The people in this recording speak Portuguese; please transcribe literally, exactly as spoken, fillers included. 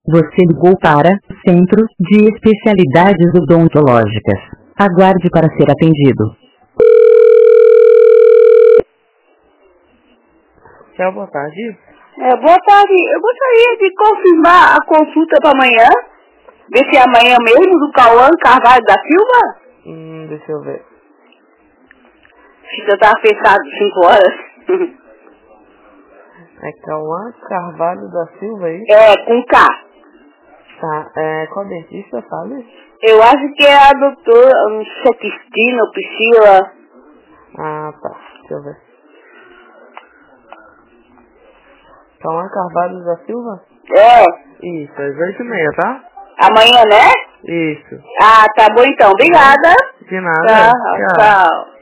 Você ligou para o Centro de Especialidades Odontológicas. Aguarde para ser atendido. Tchau, boa tarde. É, boa tarde. Eu gostaria de confirmar a consulta para amanhã. Ver se é amanhã mesmo, do Cauã Carvalho da Silva. Hum, deixa eu ver. Já estava fechado cinco horas. É Cauã Carvalho da Silva aí? É, com K. Tá, é, qual dentista, sabe? Eu acho que é a doutora um, Cristina ou Priscila. Ah, tá. Deixa eu ver. Cauã Carvalho da Silva? É. Isso, às oito e meia, tá? Amanhã, né? Isso. Ah, tá bom então. Obrigada. De nada. Tá, Tchau. tchau.